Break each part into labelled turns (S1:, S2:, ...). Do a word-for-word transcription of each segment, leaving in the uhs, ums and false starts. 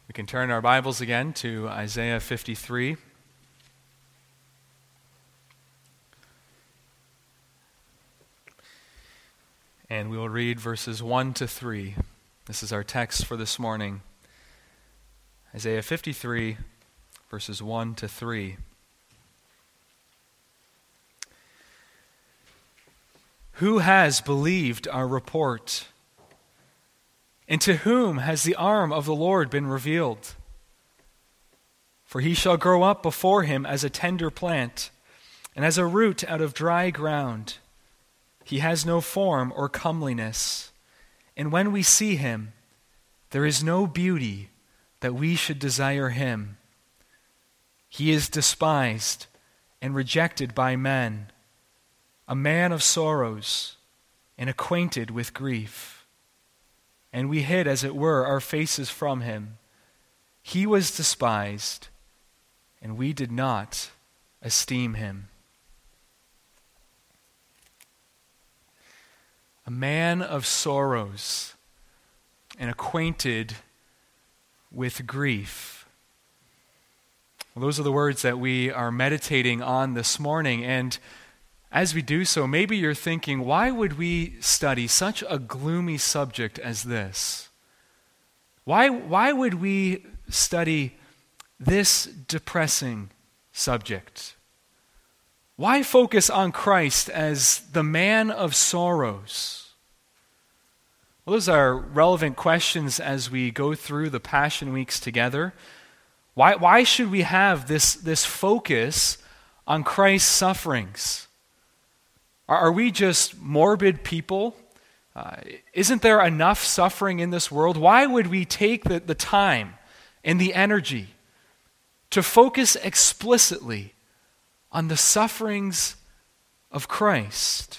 S1: We can turn our Bibles again to Isaiah fifty-three. And we will read verses one to three. This is our text for this morning. Isaiah fifty-three, verses one to three. Who has believed our report? And to whom has the arm of the Lord been revealed? For he shall grow up before him as a tender plant, and as a root out of dry ground. He has no form or comeliness, and when we see him, there is no beauty that we should desire him. He is despised and rejected by men, a man of sorrows and acquainted with grief. And we hid, as it were, our faces from him. He was despised, and we did not esteem him. A man of sorrows and acquainted with grief. Well, those are the words that we are meditating on this morning. And as we do so, maybe you're thinking, why would we study such a gloomy subject as this? Why, why would we study this depressing subject? Why focus on Christ as the man of sorrows? Well, those are relevant questions as we go through the Passion Weeks together. Why, why should we have this, this focus on Christ's sufferings? Are we just morbid people? Uh, isn't there enough suffering in this world? Why would we take the, the time and the energy to focus explicitly on the sufferings of Christ?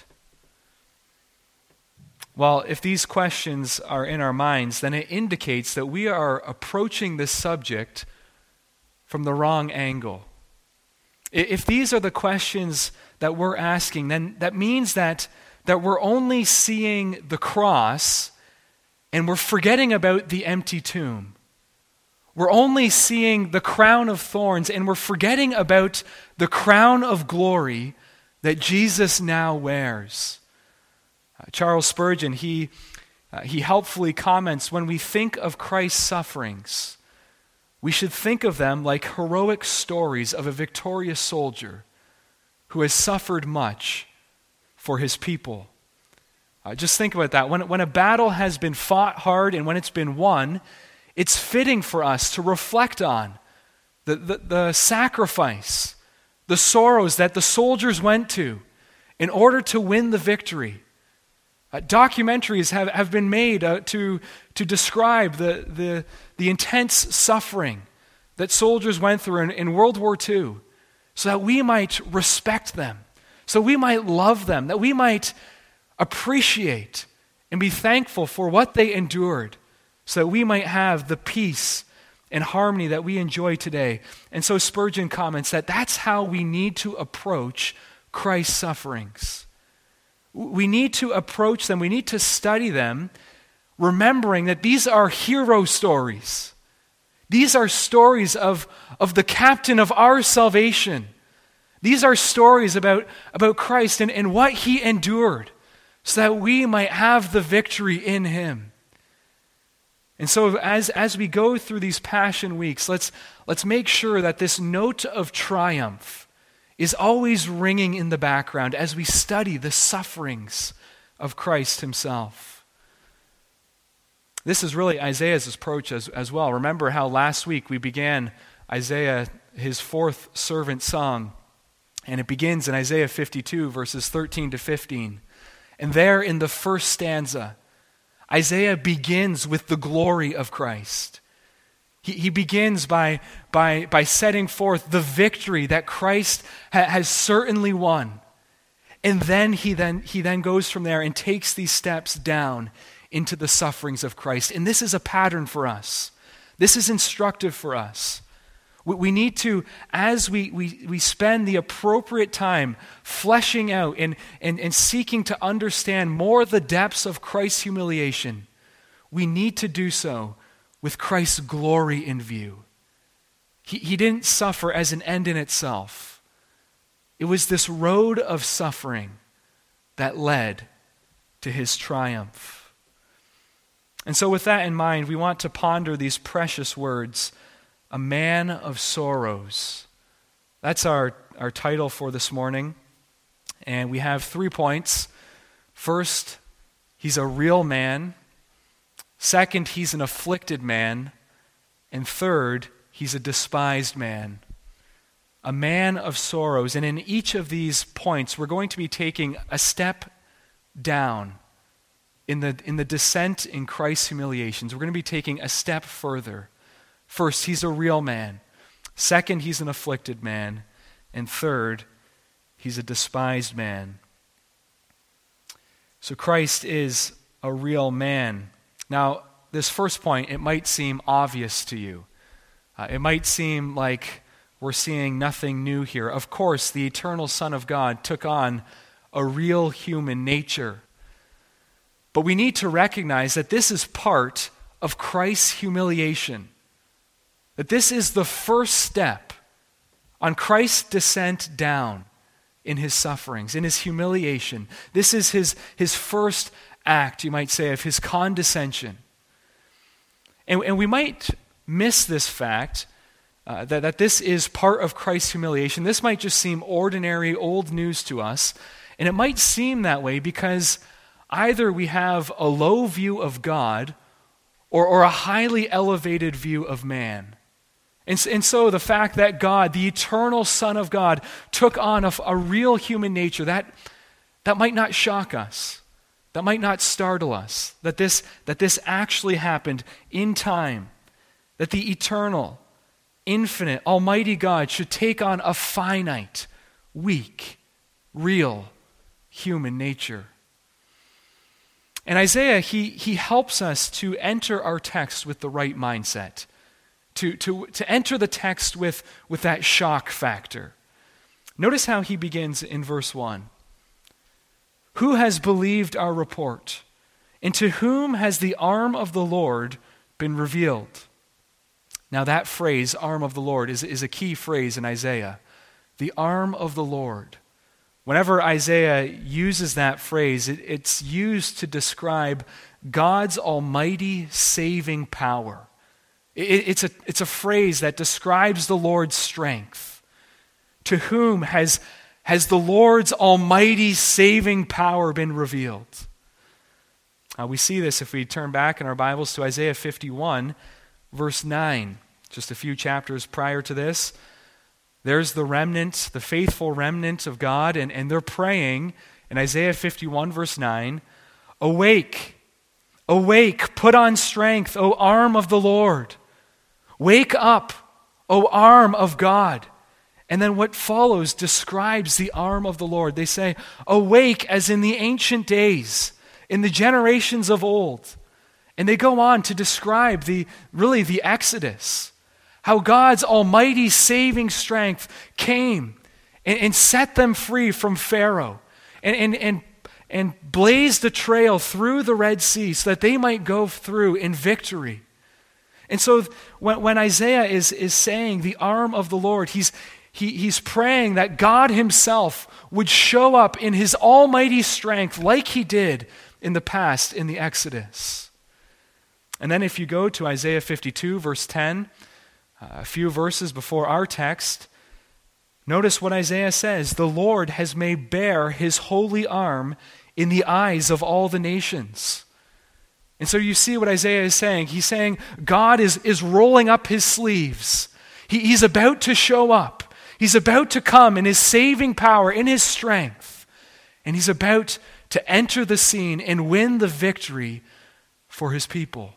S1: Well, if these questions are in our minds, then it indicates that we are approaching this subject from the wrong angle. If these are the questions that we're asking, then that means that, that we're only seeing the cross and we're forgetting about the empty tomb. We're only seeing the crown of thorns and we're forgetting about the crown of glory that Jesus now wears. Uh, Charles Spurgeon, he, uh, he helpfully comments, when we think of Christ's sufferings, we should think of them like heroic stories of a victorious soldier who has suffered much for his people. Uh, just think about that. When, when a battle has been fought hard and when it's been won, it's fitting for us to reflect on the, the, the sacrifice, the sorrows that the soldiers went to in order to win the victory. Uh, documentaries have, have been made uh, to, to describe the, the, the intense suffering that soldiers went through in, in World War Two, so that we might respect them, so we might love them, that we might appreciate and be thankful for what they endured, so that we might have the peace and harmony that we enjoy today. And so Spurgeon comments that that's how we need to approach Christ's sufferings. We need to approach them, we need to study them, remembering that these are hero stories. These are stories of, of the captain of our salvation. These are stories about, about Christ and, and what he endured so that we might have the victory in him. And so as, as we go through these Passion Weeks, let's, let's make sure that this note of triumph is always ringing in the background as we study the sufferings of Christ himself. This is really Isaiah's approach as, as well. Remember how last week we began Isaiah, his fourth servant song, and it begins in Isaiah fifty-two, verses thirteen to fifteen. And there in the first stanza, Isaiah begins with the glory of Christ. He, he begins by, by, by setting forth the victory that Christ ha, has certainly won. And then he, then he then goes from there and takes these steps down into the sufferings of Christ. And this is a pattern for us. This is instructive for us. We, we need to, as we, we, we spend the appropriate time fleshing out and, and, and seeking to understand more the depths of Christ's humiliation, we need to do so with Christ's glory in view. He, he didn't suffer as an end in itself. It was this road of suffering that led to his triumph. And so with that in mind, we want to ponder these precious words, a man of sorrows. That's our, our title for this morning. And we have three points. First, he's a real man. Second, he's an afflicted man. And third, he's a despised man. A man of sorrows. And in each of these points, we're going to be taking a step down in the, in the descent in Christ's humiliations. We're going to be taking a step further. First, he's a real man. Second, he's an afflicted man. And third, he's a despised man. So Christ is a real man. Now, this first point, it might seem obvious to you. Uh, it might seem like we're seeing nothing new here. Of course, the eternal Son of God took on a real human nature. But we need to recognize that this is part of Christ's humiliation. That this is the first step on Christ's descent down in his sufferings, in his humiliation. This is his, his first act, you might say, of his condescension. And, and we might miss this fact, uh, that, that this is part of Christ's humiliation. This might just seem ordinary, old news to us. And it might seem that way because either we have a low view of God or, or a highly elevated view of man. And, and so the fact that God, the eternal Son of God, took on a, a real human nature, that, that might not shock us. That might not startle us. That this, that this actually happened in time. That the eternal, infinite, almighty God should take on a finite, weak, real human nature. And Isaiah, he, he helps us to enter our text with the right mindset. To, to, to enter the text with, with that shock factor. Notice how he begins in verse one. Who has believed our report? And to whom has the arm of the Lord been revealed? Now that phrase, arm of the Lord, is, is a key phrase in Isaiah. The arm of the Lord. Whenever Isaiah uses that phrase, it, it's used to describe God's almighty saving power. It's a, it's a phrase that describes the Lord's strength. To whom has, has the Lord's almighty saving power been revealed? Uh, we see this if we turn back in our Bibles to Isaiah fifty-one, verse nine. Just a few chapters prior to this. There's the remnant, the faithful remnant of God, and, and they're praying in Isaiah fifty-one, verse nine, Awake, awake, put on strength, O arm of the Lord. Wake up, O arm of God. And then what follows describes the arm of the Lord. They say, awake as in the ancient days, in the generations of old. And they go on to describe the really the Exodus, how God's almighty saving strength came and, and set them free from Pharaoh and, and, and, and blazed a trail through the Red Sea so that they might go through in victory. And so when, when Isaiah is, is saying the arm of the Lord, he's, he, he's praying that God himself would show up in his almighty strength like he did in the past in the Exodus. And then if you go to Isaiah fifty-two, verse ten, a few verses before our text, notice what Isaiah says. The Lord has made bare his holy arm in the eyes of all the nations. And so you see what Isaiah is saying. He's saying God is, is rolling up his sleeves. He, he's about to show up. He's about to come in his saving power, in his strength. And he's about to enter the scene and win the victory for his people.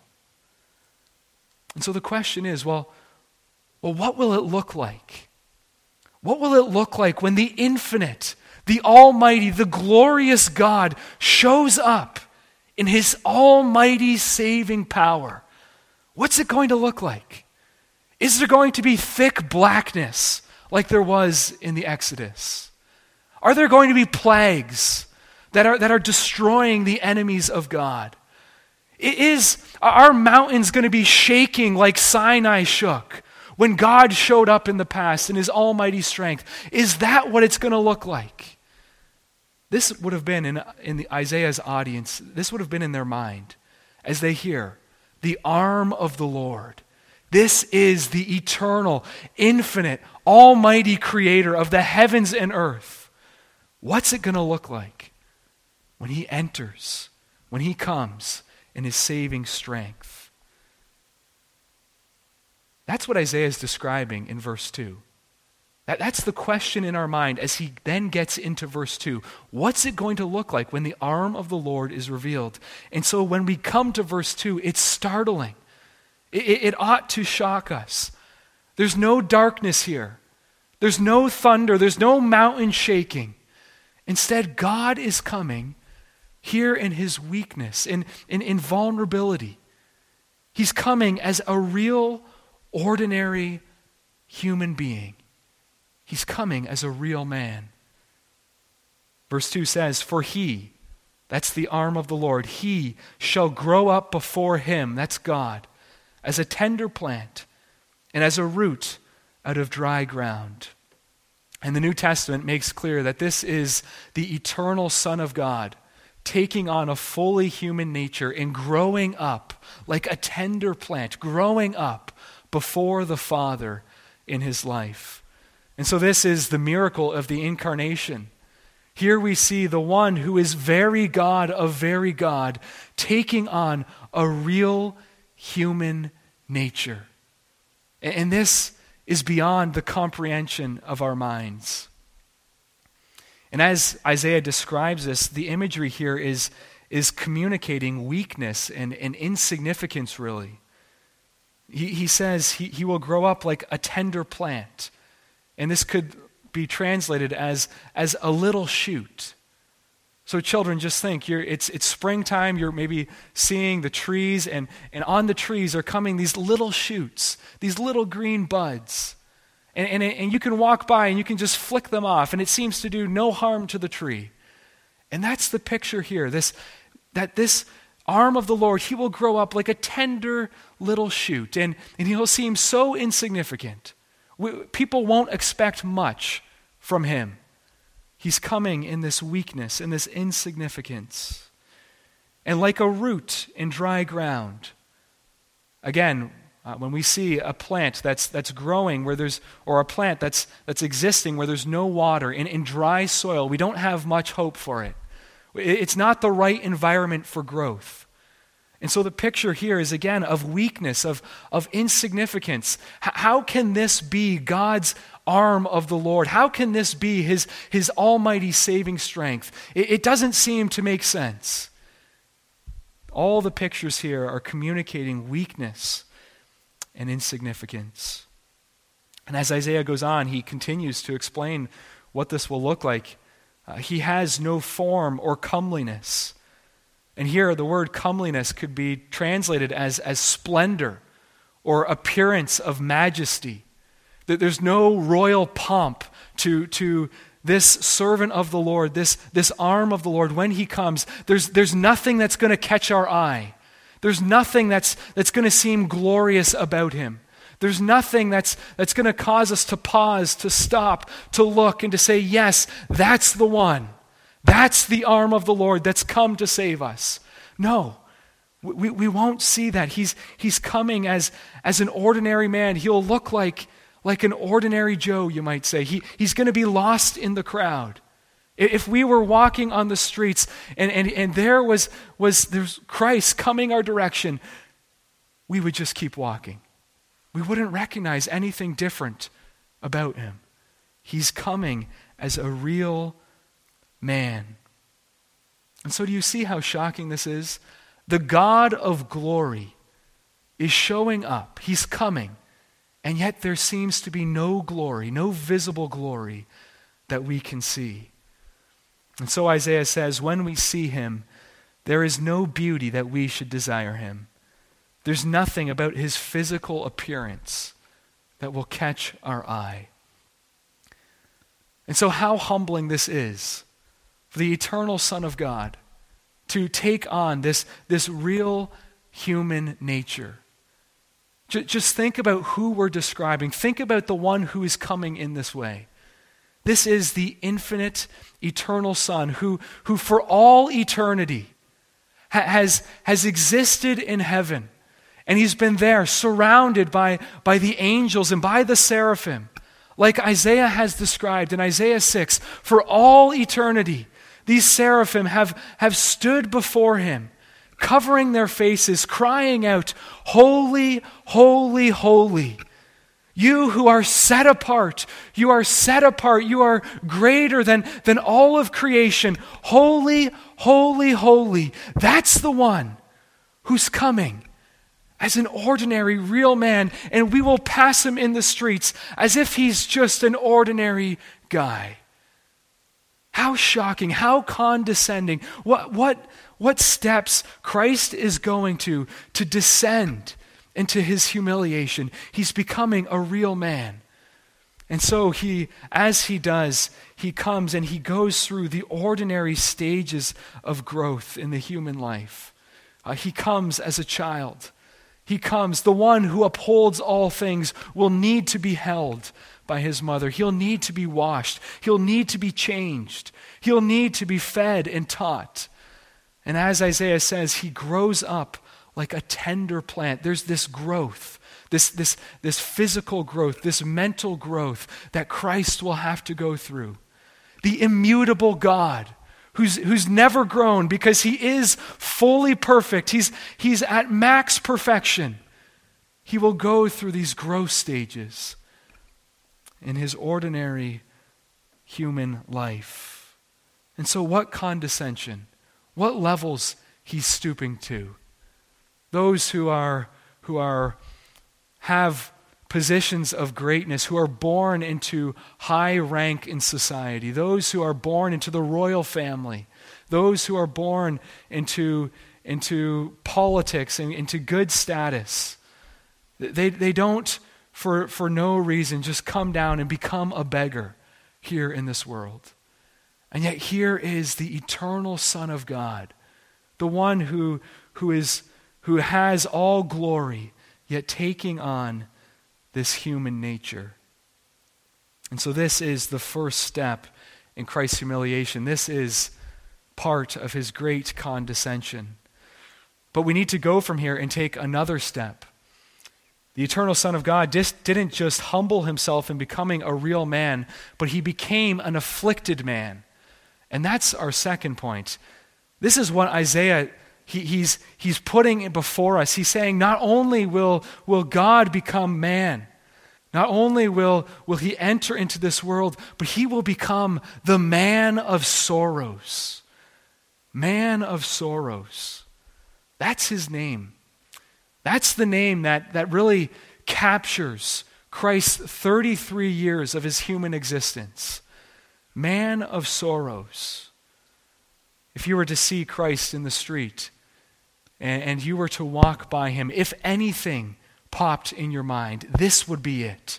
S1: And so the question is, well, well, what will it look like? What will it look like when the infinite, the almighty, the glorious God shows up in his almighty saving power? What's it going to look like? Is there going to be thick blackness like there was in the Exodus? Are there going to be plagues that are, that are destroying the enemies of God? Is our mountains going to be shaking like Sinai shook when God showed up in the past in his almighty strength? Is that what it's going to look like? This would have been in, in the Isaiah's audience, this would have been in their mind as they hear the arm of the Lord. This is the eternal, infinite, almighty creator of the heavens and earth. What's it going to look like when he enters, when he comes in his saving strength? That's what Isaiah is describing in verse two. That, that's the question in our mind as he then gets into verse two. What's it going to look like when the arm of the Lord is revealed? And so when we come to verse two, it's startling. It, it, it ought to shock us. There's no darkness here. There's no thunder. There's no mountain shaking. Instead, God is coming here in his weakness, in, in, in vulnerability. He's coming as a real, ordinary human being. He's coming as a real man. Verse two says, "For he," that's the arm of the Lord, "he shall grow up before him," that's God, "as a tender plant and as a root out of dry ground." And the New Testament makes clear that this is the eternal Son of God taking on a fully human nature and growing up like a tender plant, growing up before the Father in his life. And so this is the miracle of the incarnation. Here we see the one who is very God of very God taking on a real human nature. And this is beyond the comprehension of our minds. And as Isaiah describes this, the imagery here is, is communicating weakness and, and insignificance, really. He, he says he, he will grow up like a tender plant. And this could be translated as, as a little shoot. So children, just think, you're, it's, it's springtime, you're maybe seeing the trees, and, and on the trees are coming these little shoots, these little green buds. And, and, and you can walk by and you can just flick them off, and it seems to do no harm to the tree. And that's the picture here, this, that this arm of the Lord, he will grow up like a tender little shoot, and, and he'll seem so insignificant. We, people won't expect much from him. He's coming in this weakness, in this insignificance. And like a root in dry ground. Again, uh, when we see a plant that's that's growing where there's, or a plant that's that's existing where there's no water, in, in dry soil, we don't have much hope for it. It's not the right environment for growth. And so the picture here is, again, of weakness, of, of insignificance. H- how can this be God's arm of the Lord? How can this be his, his almighty saving strength? It, it doesn't seem to make sense. All the pictures here are communicating weakness and insignificance. And as Isaiah goes on, he continues to explain what this will look like. Uh, he has no form or comeliness. And here the word comeliness could be translated as, as splendor or appearance of majesty. That there's no royal pomp to, to this servant of the Lord, this, this arm of the Lord. When he comes, there's, there's nothing that's going to catch our eye. There's nothing that's, that's going to seem glorious about him. There's nothing that's, that's going to cause us to pause, to stop, to look, and to say, yes, that's the one. That's the arm of the Lord that's come to save us. No, we, we won't see that. He's, he's coming as, as an ordinary man. He'll look like, like an ordinary Joe, you might say. He, he's going to be lost in the crowd. If we were walking on the streets and, and, and there was, was there's Christ coming our direction, we would just keep walking. We wouldn't recognize anything different about him. He's coming as a real man. And so do you see how shocking this is? The God of glory is showing up. He's coming. And yet there seems to be no glory, no visible glory that we can see. And so Isaiah says, when we see him, there is no beauty that we should desire him. There's nothing about his physical appearance that will catch our eye. And so how humbling this is for the eternal Son of God to take on this, this real human nature. J- just think about who we're describing. Think about the one who is coming in this way. This is the infinite, eternal Son who, who for all eternity ha- has, has existed in heaven. And he's been there surrounded by, by the angels and by the seraphim. Like Isaiah has described in Isaiah six, for all eternity, these seraphim have, have stood before him, covering their faces, crying out, "Holy, holy, holy. You who are set apart, you are set apart, you are greater than, than all of creation. Holy, holy, holy." That's the one who's coming as an ordinary, real man, and we will pass him in the streets as if he's just an ordinary guy. How shocking, how condescending. What, what, what steps Christ is going to to descend into his humiliation. He's becoming a real man. And so he, as he does, he comes and he goes through the ordinary stages of growth in the human life. Uh, he comes as a child. He comes, the one who upholds all things will need to be held by his mother. He'll need to be washed. He'll need to be changed. He'll need to be fed and taught. And as Isaiah says, he grows up like a tender plant. There's this growth, this, this, this physical growth, this mental growth that Christ will have to go through. The immutable God who's, who's never grown because he is fully perfect. He's, he's at max perfection. He will go through these growth stages in his ordinary human life. And so what condescension, what levels he's stooping to. Those who are who are have positions of greatness, who are born into high rank in society, those who are born into the royal family, those who are born into, into politics and into good status, they, they don't, for, for no reason, just come down and become a beggar here in this world. And yet here is the eternal Son of God, the one who, who, is, who has all glory, yet taking on this human nature. And so this is the first step in Christ's humiliation. This is part of his great condescension. But we need to go from here and take another step. The eternal Son of God dis- didn't just humble himself in becoming a real man, but he became an afflicted man. And that's our second point. This is what Isaiah He, he's, he's putting it before us. He's saying not only will, will God become man, not only will, will he enter into this world, but he will become the man of sorrows. Man of sorrows. That's his name. That's the name that, that really captures Christ's thirty-three years of his human existence. Man of sorrows. If you were to see Christ in the street, and you were to walk by him, if anything popped in your mind, this would be it.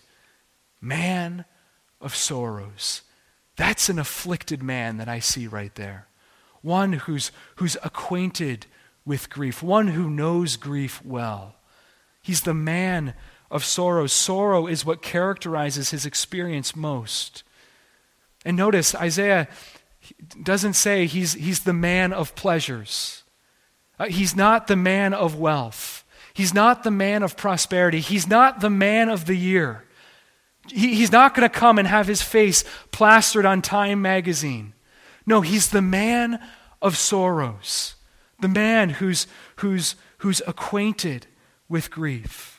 S1: Man of sorrows. That's an afflicted man that I see right there. One who's, who's acquainted with grief. One who knows grief well. He's the man of sorrows. Sorrow is what characterizes his experience most. And notice, Isaiah doesn't say he's, he's the man of pleasures. Uh, he's not the man of wealth. He's not the man of prosperity. He's not the man of the year. He, he's not going to come and have his face plastered on Time magazine. No, he's the man of sorrows. The man who's, who's, who's acquainted with grief.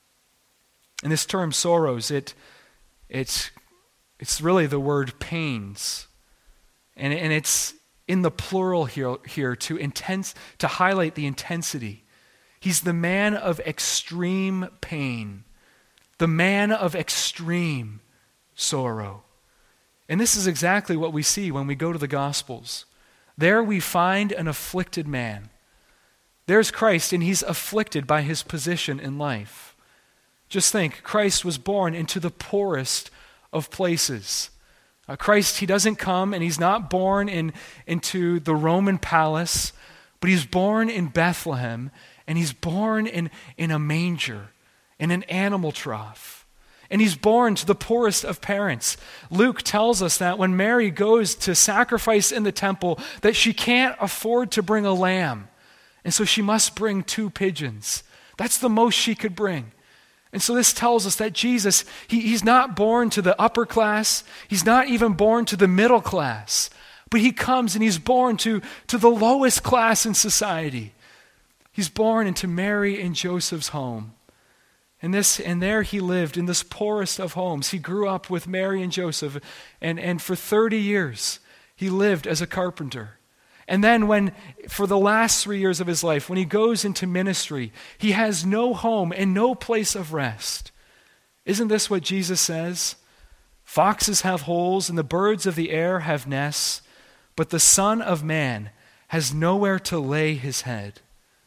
S1: And this term sorrows, it, it's, it's really the word pains. And, and it's in the plural here, here to intense to highlight the intensity. He's the man of extreme pain, the man of extreme sorrow. And this is exactly what we see when we go to the Gospels. There we find an afflicted man. There's Christ, and he's afflicted by his position in life. Just think, Christ was born into the poorest of places. Uh, Christ, he doesn't come and he's not born in, into the Roman palace, but he's born in Bethlehem, And he's born in, in a manger, in an animal trough. And he's born to the poorest of parents. Luke tells us that when Mary goes to sacrifice in the temple, that she can't afford to bring a lamb. And so she must bring two pigeons. That's the most she could bring. And so this tells us that Jesus, he, he's not born to the upper class. He's not even born to the middle class. But he comes and he's born to, to the lowest class in society. He's born into Mary and Joseph's home. And this and there he lived in this poorest of homes. He grew up with Mary and Joseph, and, and for thirty years he lived as a carpenter. And then when, for the last three years of his life, when he goes into ministry, he has no home and no place of rest. Isn't this what Jesus says? Foxes have holes and the birds of the air have nests, but the Son of Man has nowhere to lay his head.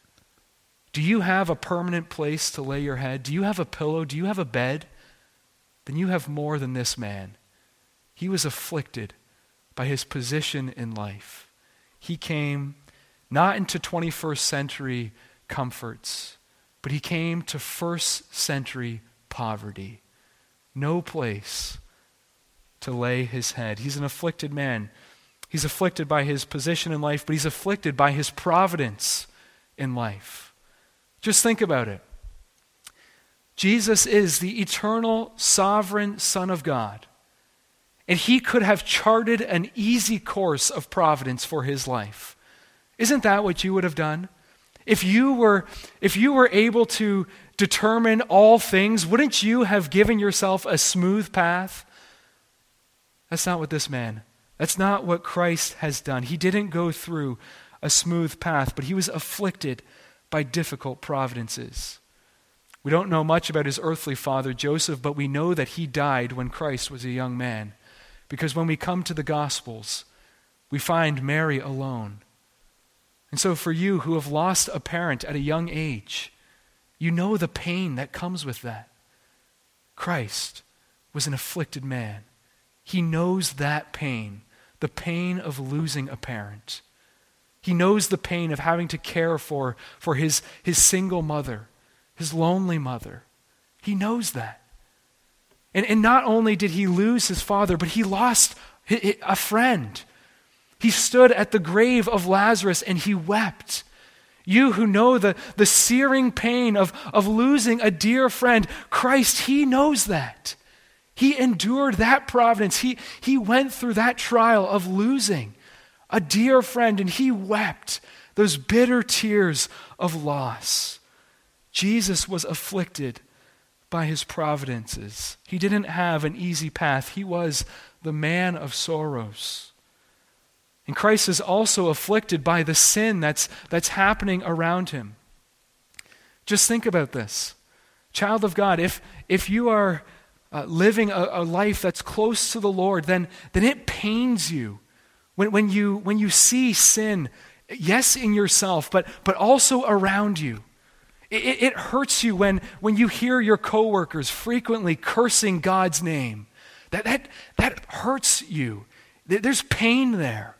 S1: Do you have a permanent place to lay your head? Do you have a pillow? Do you have a bed? Then you have more than this man. He was afflicted by his position in life. He came not into twenty-first century comforts, but he came to first century poverty. No place to lay his head. He's an afflicted man. He's afflicted by his position in life, but he's afflicted by his providence in life. Just think about it. Jesus is the eternal, sovereign Son of God. And he could have charted an easy course of providence for his life. Isn't that what you would have done? If you were, if you were able to determine all things, wouldn't you have given yourself a smooth path? That's not what this man, that's not what Christ has done. He didn't go through a smooth path, but he was afflicted by difficult providences. We don't know much about his earthly father, Joseph, but we know that he died when Christ was a young man. Because when we come to the Gospels, we find Mary alone. And so for you who have lost a parent at a young age, you know the pain that comes with that. Christ was an afflicted man. He knows that pain, the pain of losing a parent. He knows the pain of having to care for, for his, his single mother, his lonely mother. He knows that. And, and not only did he lose his father, but he lost a friend. He stood at the grave of Lazarus and he wept. You who know the, the searing pain of, of losing a dear friend, Christ, he knows that. He endured that providence. He, he went through that trial of losing a dear friend, and he wept those bitter tears of loss. Jesus was afflicted by his providences. He didn't have an easy path. He was the man of sorrows. And Christ is also afflicted by the sin that's, that's happening around him. Just think about this. Child of God, if, if you are uh, living a, a life that's close to the Lord, then, then it pains you when, when you when you see sin, yes, in yourself, but, but also around you. It, it hurts you when, when you hear your coworkers frequently cursing God's name. That, that, that hurts you. There's pain there.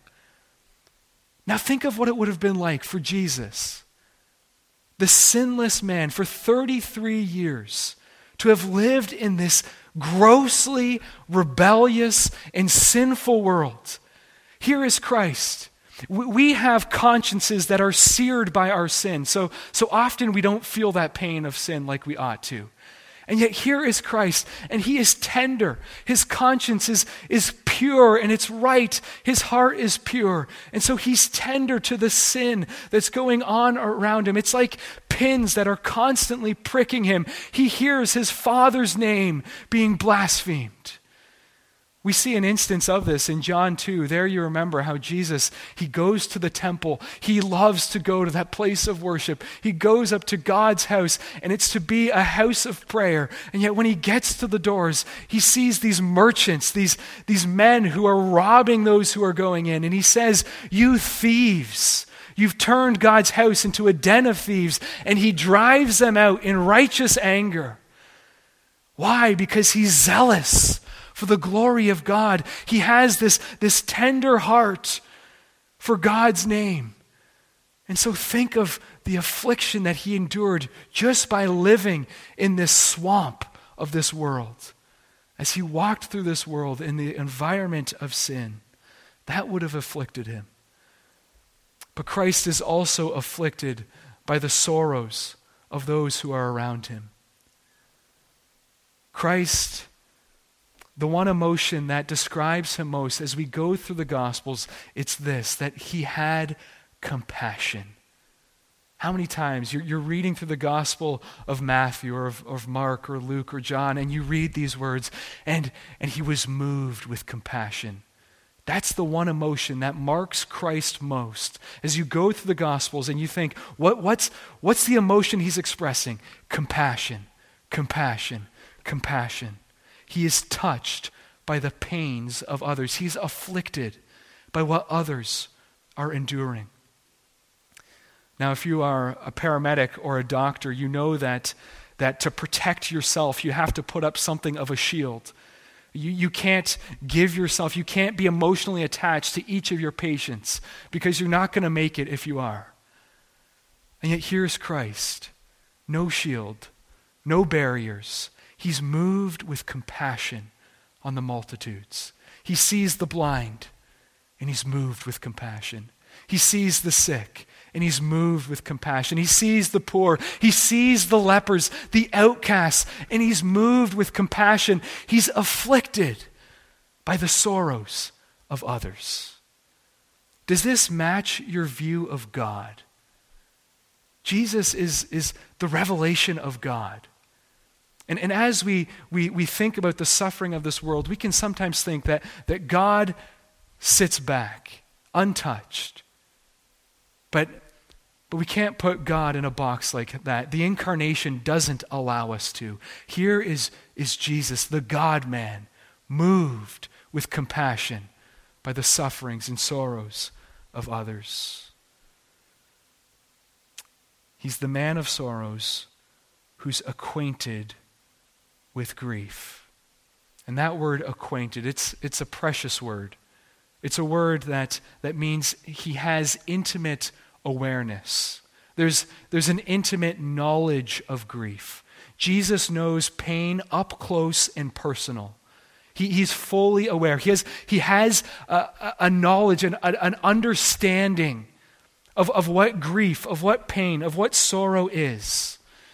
S1: Now think of what it would have been like for Jesus, the sinless man, for thirty-three years, to have lived in this grossly rebellious and sinful world. Here is Christ. We have consciences that are seared by our sin. So, so often we don't feel that pain of sin like we ought to. And yet here is Christ, and he is tender. His conscience is, is pure, and it's right. His heart is pure. And so he's tender to the sin that's going on around him. It's like pins that are constantly pricking him. He hears his Father's name being blasphemed. We see an instance of this in John two. There you remember how Jesus, he goes to the temple. He loves to go to that place of worship. He goes up to God's house, and it's to be a house of prayer. And yet when he gets to the doors, he sees these merchants, these, these men who are robbing those who are going in. And he says, "You thieves, you've turned God's house into a den of thieves." And he drives them out in righteous anger. Why? Because he's zealous for the glory of God. He has this, this tender heart for God's name. And so think of the affliction that he endured just by living in this swamp of this world. As he walked through this world in the environment of sin, that would have afflicted him. But Christ is also afflicted by the sorrows of those who are around him. Christ, the one emotion that describes him most as we go through the Gospels, it's this, that he had compassion. How many times you're, you're reading through the Gospel of Matthew or of, of Mark or Luke or John, and you read these words, and, and he was moved with compassion. That's the one emotion that marks Christ most. As you go through the Gospels and you think, what, what's, what's the emotion he's expressing? Compassion, compassion, compassion. He is touched by the pains of others. He's afflicted by what others are enduring. Now, if you are a paramedic or a doctor, you know that, that to protect yourself, you have to put up something of a shield. You, you can't give yourself, you can't be emotionally attached to each of your patients because you're not going to make it if you are. And yet here's Christ. No shield, no barriers. He's moved with compassion on the multitudes. He sees the blind, and he's moved with compassion. He sees the sick, and he's moved with compassion. He sees the poor. He sees the lepers, the outcasts, and he's moved with compassion. He's afflicted by the sorrows of others. Does this match your view of God? Jesus is, is the revelation of God. And, and as we, we, we think about the suffering of this world, we can sometimes think that, that God sits back, untouched. But, but we can't put God in a box like that. The incarnation doesn't allow us to. Here is, is Jesus, the God-man, moved with compassion by the sufferings and sorrows of others. He's the man of sorrows who's acquainted with grief. And that word acquainted, it's, it's a precious word. It's a word that, that means he has intimate awareness. There's, there's an intimate knowledge of grief. Jesus knows pain up close and personal. He, he's fully aware. He has, he has a, a knowledge, and an, an understanding of, of what grief, of what pain, of what sorrow is.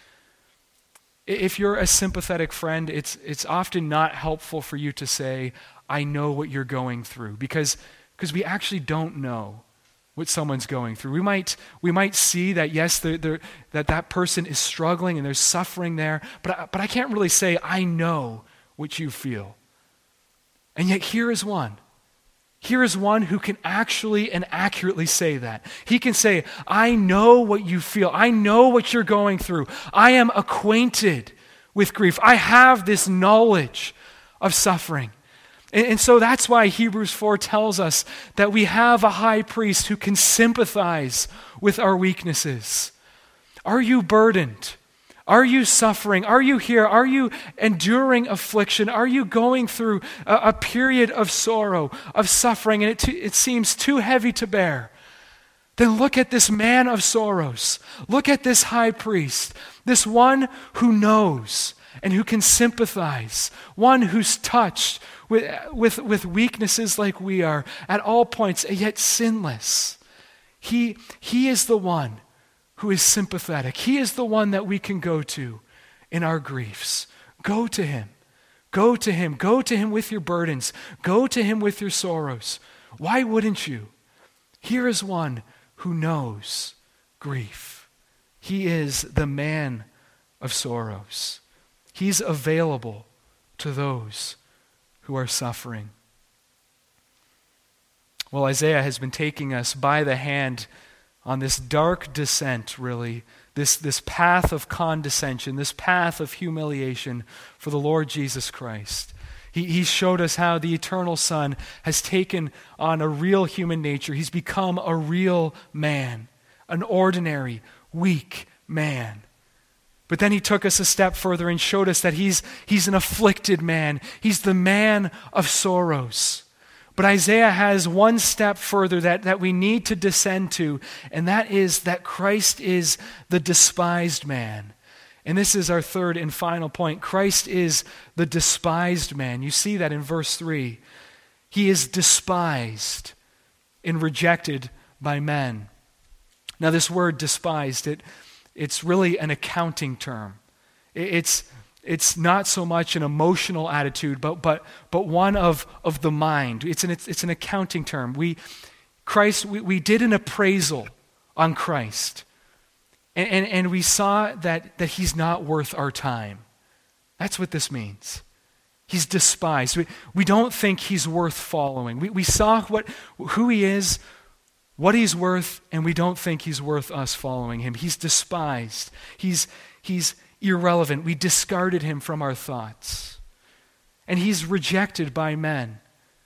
S1: If you're a sympathetic friend, it's, it's often not helpful for you to say, I know what you're going through, because, because we actually don't know what someone's going through. We might, we might see that, yes, they're, they're, that that person is struggling and there's suffering there, but I, but I can't really say, I know what you feel. And yet here is one. Here is one who can actually and accurately say that. He can say, I know what you feel. I know what you're going through. I am acquainted with grief. I have this knowledge of suffering. And, and so that's why Hebrews four tells us that we have a high priest who can sympathize with our weaknesses. Are you burdened? Are you suffering? Are you here? Are you enduring affliction? Are you going through a, a period of sorrow, of suffering, and it, t- it seems too heavy to bear? Then look at this man of sorrows. Look at this high priest, this one who knows and who can sympathize, one who's touched with, with, with weaknesses like we are at all points, yet sinless. He, he is the one who is sympathetic. He is the one that we can go to in our griefs. Go to him. Go to him. Go to him with your burdens. Go to him with your sorrows. Why wouldn't you? Here is one who knows grief. He is the man of sorrows. He's available to those who are suffering. Well, Isaiah has been taking us by the hand on this dark descent, really, this, this path of condescension, this path of humiliation for the Lord Jesus Christ. He, he showed us how the eternal Son has taken on a real human nature. He's become a real man, an ordinary, weak man. But then he took us a step further and showed us that he's, he's an afflicted man. He's the man of sorrows. But Isaiah has one step further that, that we need to descend to, and that is that Christ is the despised man. And this is our third and final point. Christ is the despised man. You see that in verse three. He is despised and rejected by men. Now this word despised, it, it's really an accounting term. It, it's, it's not so much an emotional attitude, but, but, but one of, of the mind. It's an, it's, it's an accounting term. We, Christ, we, we did an appraisal on Christ. And, and, and we saw that, that he's not worth our time. That's what this means. He's despised. We, we don't think he's worth following. We, we saw what, who he is, what he's worth, and we don't think he's worth us following him. He's despised. He's, he's irrelevant. We discarded him from our thoughts. And he's rejected by men.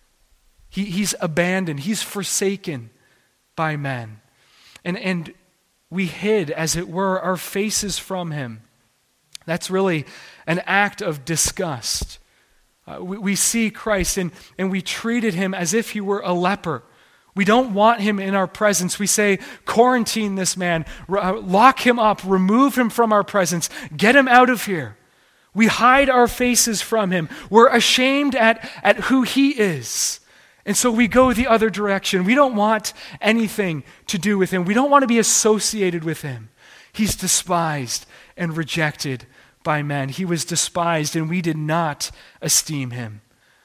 S1: He, he's abandoned. He's forsaken by men. And, and we hid, as it were, our faces from him. That's really an act of disgust. Uh, we, we see Christ and, and we treated him as if he were a leper. We don't want him in our presence. We say, quarantine this man, r- lock him up, remove him from our presence, get him out of here. We hide our faces from him. We're ashamed at, at who he is. And so we go the other direction. We don't want anything to do with him. We don't want to be associated with him. He's despised and rejected by men. He was despised and we did not esteem him.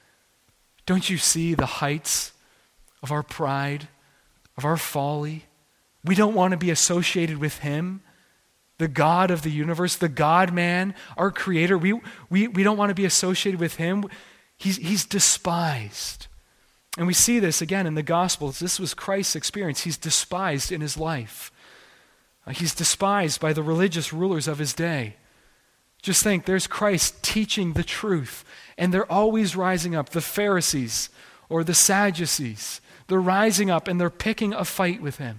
S1: Don't you see the heights of our pride, of our folly? We don't want to be associated with him, the God of the universe, the God-man, our creator. We, we, we don't want to be associated with him. He's, he's despised. And we see this again in the Gospels. This was Christ's experience. He's despised in his life. Uh, he's despised by the religious rulers of his day. Just think, there's Christ teaching the truth, and they're always rising up. The Pharisees or the Sadducees, they're rising up and they're picking a fight with him.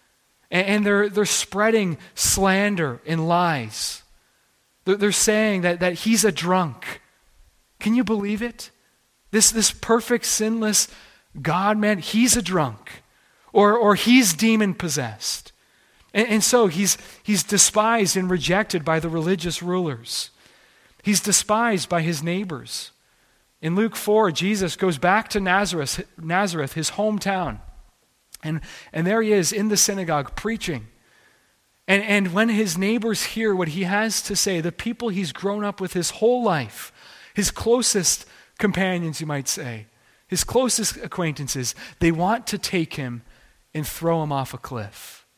S1: And, and they're, they're spreading slander and lies. They're, they're saying that, that he's a drunk. Can you believe it? This, this perfect, sinless God-man, he's a drunk. Or, or he's demon-possessed. And, and so he's, he's despised and rejected by the religious rulers. He's despised by his neighbors. In Luke four, Jesus goes back to Nazareth, Nazareth, his hometown. And, and there he is in the synagogue preaching. And, and when his neighbors hear what he has to say, the people he's grown up with his whole life, his closest companions, you might say, his closest acquaintances, they want to take him and throw him off a cliff.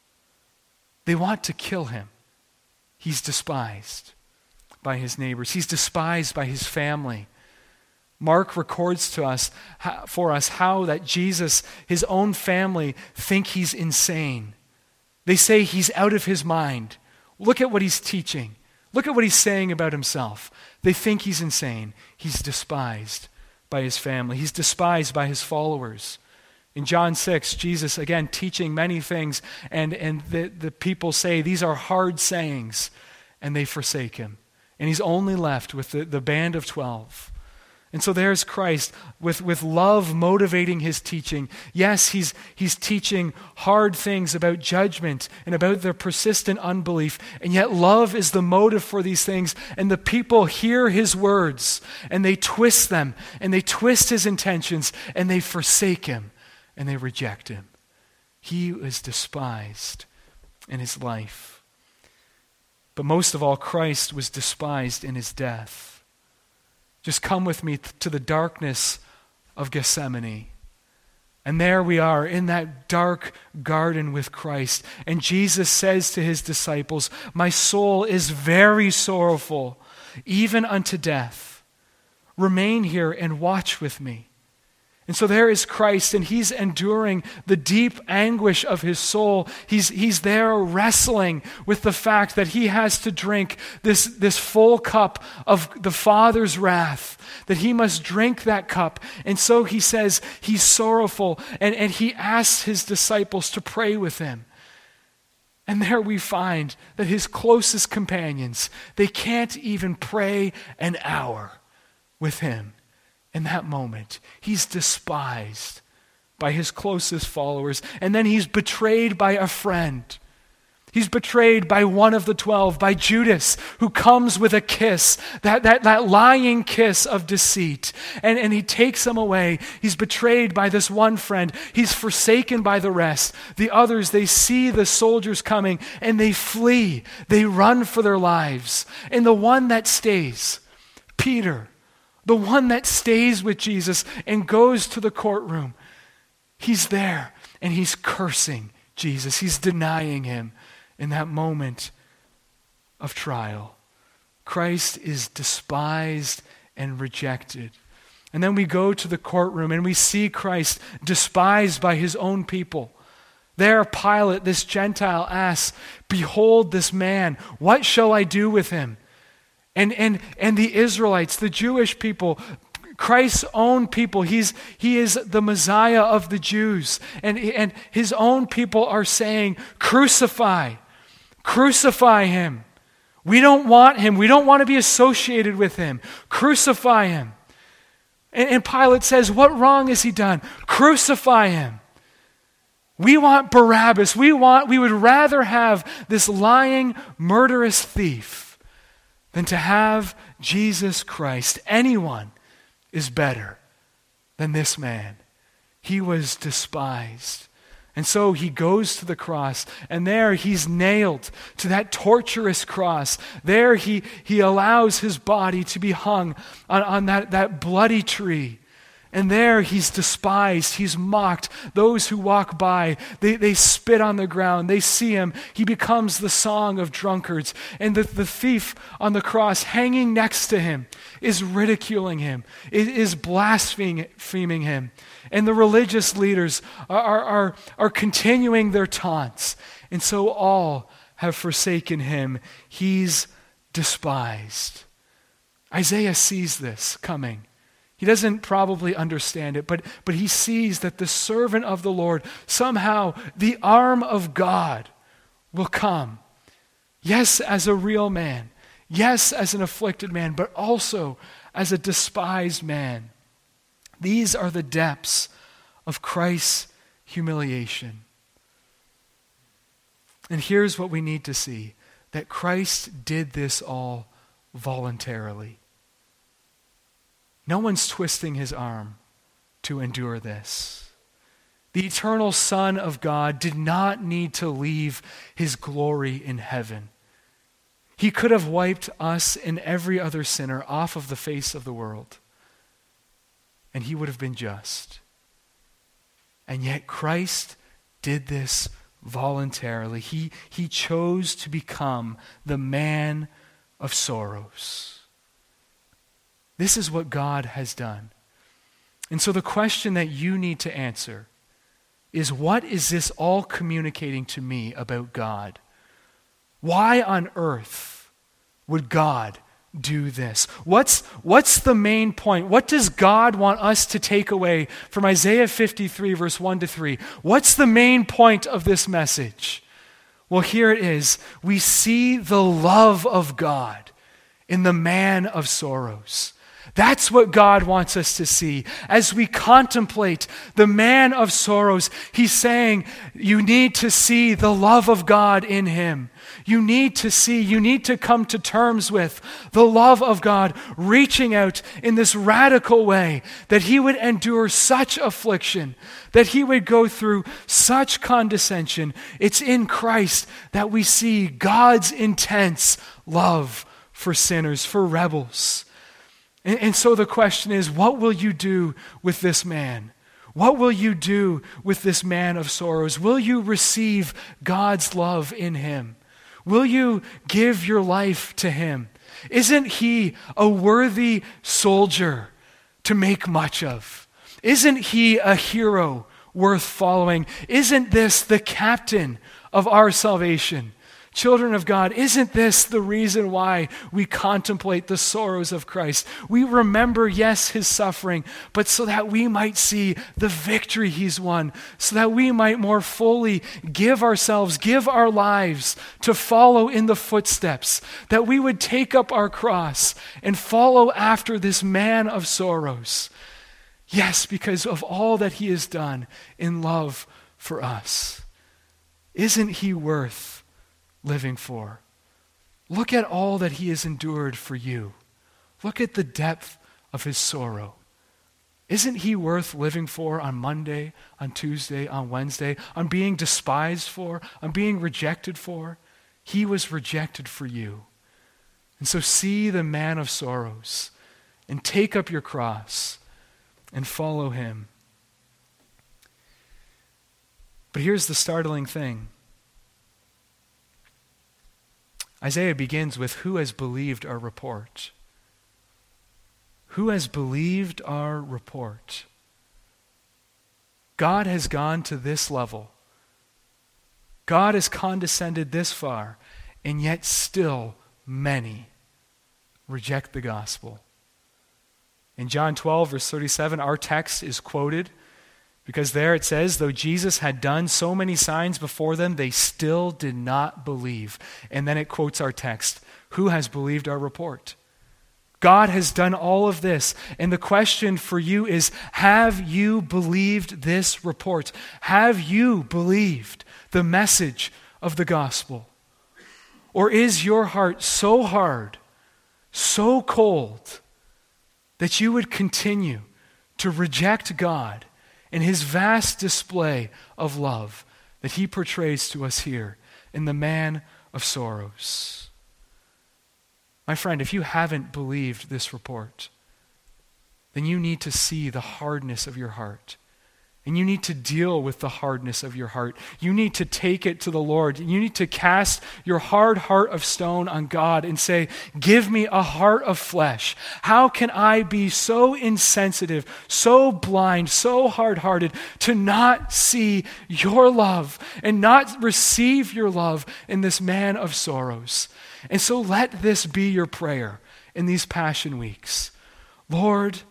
S1: They want to kill him. He's despised by his neighbors. He's despised by his family. Mark records to us, for us, how that Jesus, his own family, think he's insane. They say he's out of his mind. Look at what he's teaching. Look at what he's saying about himself. They think he's insane. He's despised by his family. He's despised by his followers. In John six, Jesus, again, teaching many things, and, and the, the people say these are hard sayings, and they forsake him. And he's only left with the, the band of twelve. And so there's Christ with, with love motivating his teaching. Yes, he's, he's teaching hard things about judgment and about their persistent unbelief, and yet love is the motive for these things, and the people hear his words, and they twist them, and they twist his intentions, and they forsake him, and they reject him. He is despised in his life. But most of all, Christ was despised in his death. Just come with me to the darkness of Gethsemane. And there we are in that dark garden with Christ. And Jesus says to his disciples, "My soul is very sorrowful, even unto death. Remain here and watch with me." And so there is Christ, and he's enduring the deep anguish of his soul. He's, he's there wrestling with the fact that he has to drink this, this full cup of the Father's wrath, that he must drink that cup. And so he says he's sorrowful, and, and he asks his disciples to pray with him. And there we find that his closest companions, they can't even pray an hour with him. in that moment. He's despised by his closest followers, and then he's betrayed by a friend. He's betrayed by one of the twelve, by Judas, who comes with a kiss, that, that, that lying kiss of deceit. And, and he takes him away. He's betrayed by this one friend. He's forsaken by the rest. The others, they see the soldiers coming and they flee. They run for their lives. And the one that stays, Peter, the one that stays with Jesus and goes to the courtroom, he's there and he's cursing Jesus. He's denying him. In that moment of trial, Christ is despised and rejected. And then we go to the courtroom and we see Christ despised by his own people. There, Pilate, this Gentile, asks, "Behold this man, what shall I do with him?" And, and, and the Israelites, the Jewish people, Christ's own people, he's, he is the Messiah of the Jews. And, and his own people are saying, "Crucify. Crucify him. We don't want him. We don't want to be associated with him. Crucify him." And, and Pilate says, "What wrong has he done? Crucify him. We want Barabbas. We want, we would rather have this lying, murderous thief than to have Jesus Christ. Anyone is better than this man." He was despised. And so he goes to the cross, and there he's nailed to that torturous cross. There he, he allows his body to be hung on, on that, that bloody tree. And there he's despised, he's mocked. Those who walk by, they, they spit on the ground, they see him. He becomes the song of drunkards. And the, the thief on the cross hanging next to him is ridiculing him, is blaspheming him. And the religious leaders are, are, are continuing their taunts. And so all have forsaken him. He's despised. Isaiah sees this coming. He doesn't probably understand it, but, but he sees that the servant of the Lord, somehow the arm of God will come. Yes, as a real man. Yes, as an afflicted man, but also as a despised man. These are the depths of Christ's humiliation. And here's what we need to see, that Christ did this all voluntarily. No one's twisting his arm to endure this. The eternal Son of God did not need to leave his glory in heaven. He could have wiped us and every other sinner off of the face of the world, and he would have been just. And yet Christ did this voluntarily. He, he chose to become the man of sorrows. This is what God has done. And so the question that you need to answer is, what is this all communicating to me about God? Why on earth would God do this? What's, what's the main point? What does God want us to take away from Isaiah fifty-three, verse one to three? What's the main point of this message? Well, here it is. We see the love of God in the man of sorrows. That's what God wants us to see. As we contemplate the man of sorrows, he's saying you need to see the love of God in him. You need to see, you need to come to terms with the love of God reaching out in this radical way, that he would endure such affliction, that he would go through such condescension. It's in Christ that we see God's intense love for sinners, for rebels. And, and so the question is, what will you do with this man? What will you do with this man of sorrows? Will you receive God's love in him? Will you give your life to him? Isn't he a worthy soldier to make much of? Isn't he a hero worth following? Isn't this the captain of our salvation? Children of God, isn't this the reason why we contemplate the sorrows of Christ? We remember, yes, his suffering, but so that we might see the victory he's won, so that we might more fully give ourselves, give our lives to follow in the footsteps, that we would take up our cross and follow after this man of sorrows. Yes, because of all that he has done in love for us. Isn't he worth living for? Look at all that he has endured for you. Look at the depth of his sorrow. Isn't he worth living for on Monday, on Tuesday, on Wednesday, on being despised for, on being rejected for? He was rejected for you. And so see the man of sorrows and take up your cross and follow him. But here's the startling thing. Isaiah begins with, who has believed our report? Who has believed our report? God has gone to this level. God has condescended this far, and yet still many reject the gospel. In John twelve, verse thirty-seven, our text is quoted because there it says, though Jesus had done so many signs before them, they still did not believe. And then it quotes our text, who has believed our report? God has done all of this. And the question for you is, have you believed this report? Have you believed the message of the gospel? Or is your heart so hard, so cold, that you would continue to reject God and his vast display of love that he portrays to us here in the man of sorrows? My friend, if you haven't believed this report, then you need to see the hardness of your heart. And you need to deal with the hardness of your heart. You need to take it to the Lord. You need to cast your hard heart of stone on God and say, give me a heart of flesh. How can I be so insensitive, so blind, so hard-hearted to not see your love and not receive your love in this man of sorrows? And so let this be your prayer in these Passion Weeks. Lord,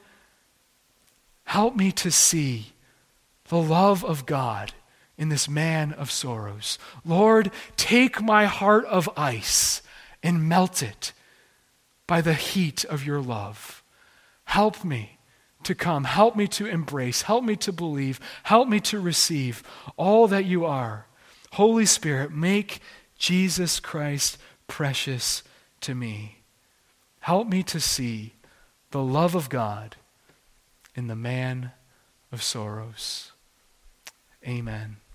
S1: help me to see the love of God in this man of sorrows. Lord, take my heart of ice and melt it by the heat of your love. Help me to come. Help me to embrace. Help me to believe. Help me to receive all that you are. Holy Spirit, make Jesus Christ precious to me. Help me to see the love of God in the man of sorrows. Amen.